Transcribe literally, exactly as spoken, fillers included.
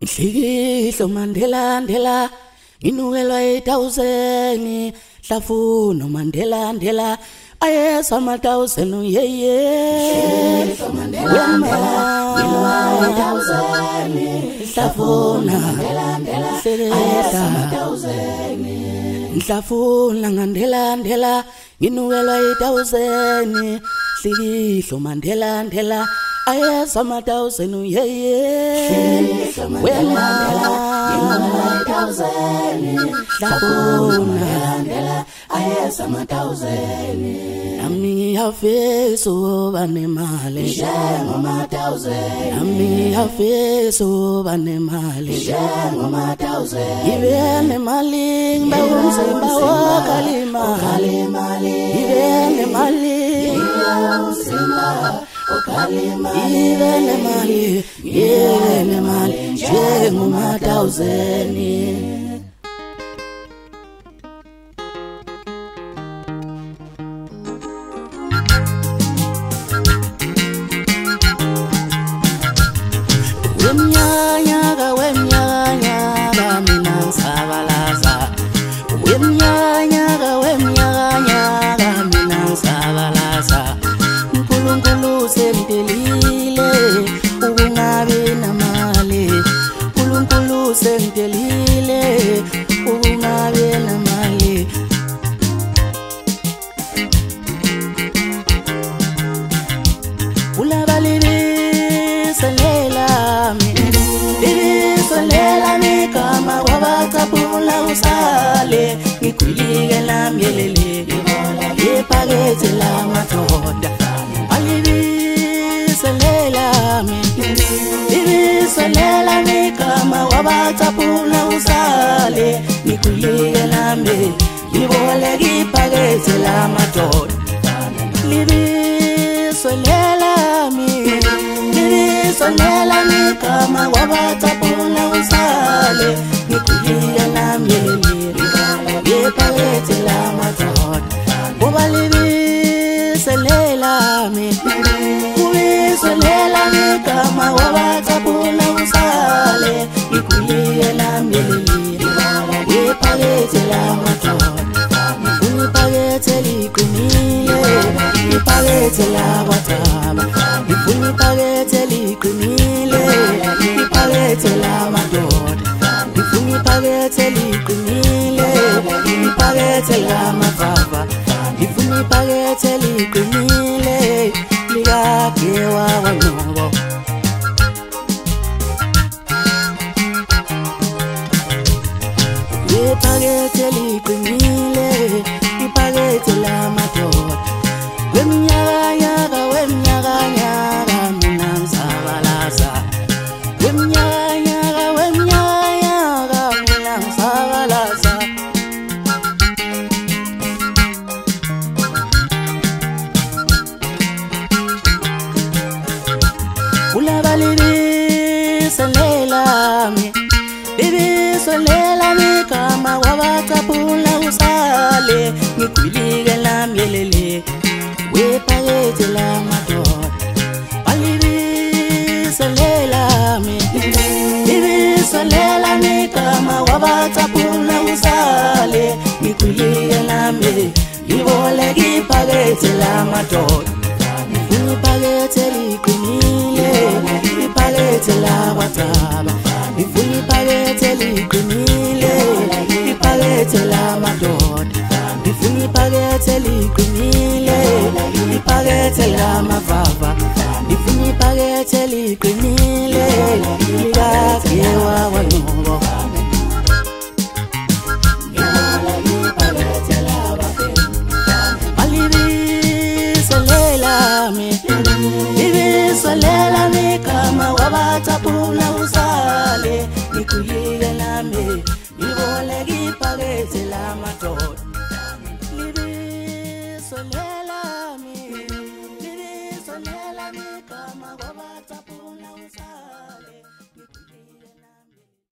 Nhlikihlo Mandela Ndela Nginukelwa ithawuseni hlafuno Mandela Ndela ayesa amathawuseni yeye Nhlikihlo Mandela Ndela Nginukelwa ithawuseni hlafuna Mandela Ndela ayesa amathawuseni Nhlafuna Mandela Ndela Nginukelwa ithawuseni Nhlikihlo Mandela Ndela ayesa amathawuseni yeye wena nginukelwa ithawuseni hlafuna Mandela ayesa amathawuseni nami ngiyafisa ukuba nemali njengamathawuseni nami ngiyafisa ukuba nemali njengamathawuseni ibe nemali ngibe umzimba wokalima ibe nemali umzimba Okalima ile mali ile mali njengamathawuseni Wemnyanya wemnyanya mina sabalaza Wemnyanya wemnyanya mina sabalaza Nkulunkulu sentelile ukungabi namali Nkulunkulu sentelile ukungabi namali Ulabalibiselela mi Libiselela mi kama wabatapula usale Ngikwilike la myelele Ipakete la matoda Alibiselela mi Libiselela mi kama wabatapula usale Ngikwilike la myelele Ipakete la matoda Libiselela mi Libiselela mi kama wabatapula usale Ngikwilike la myelele Ipakete la matoda Uba libiselela mi Libiselela mi kama wabatapula usale Ngikwilike la myelele Ipakete la matoda Ipakete liqinile Ipakete la bataba Ipakete liqinile Ipakete la madoda Ipakete liqinile Ipakete la mafava Ipakete liqinile Likagewa wanobo Ipakete liqinile Ipakete la madoda Wemnyaka wemnyaka mina ngisabalaza Wemnyaka wemnyaka mina ngisabalaza Ulabalibiselela mi Libiselela mi kama wabatapula usale Ngikwilike la myelele Ipakete la madoda Alibiselela mi Libiselela mi kama wabatapula usale Ngikwilike la myelele Ipakete la madoda Ipakete liqinile Ipakete la bataba Ipakete liqinile Ipakete la madoda Ipakete liqinile Ipakete la mavava Ipakete liqinile Likagewa wanobo Alibiselela mi Libiselela mi kama wabatapula usale Ngikwilike la mi Iboleke ipakete la madoda Libiselela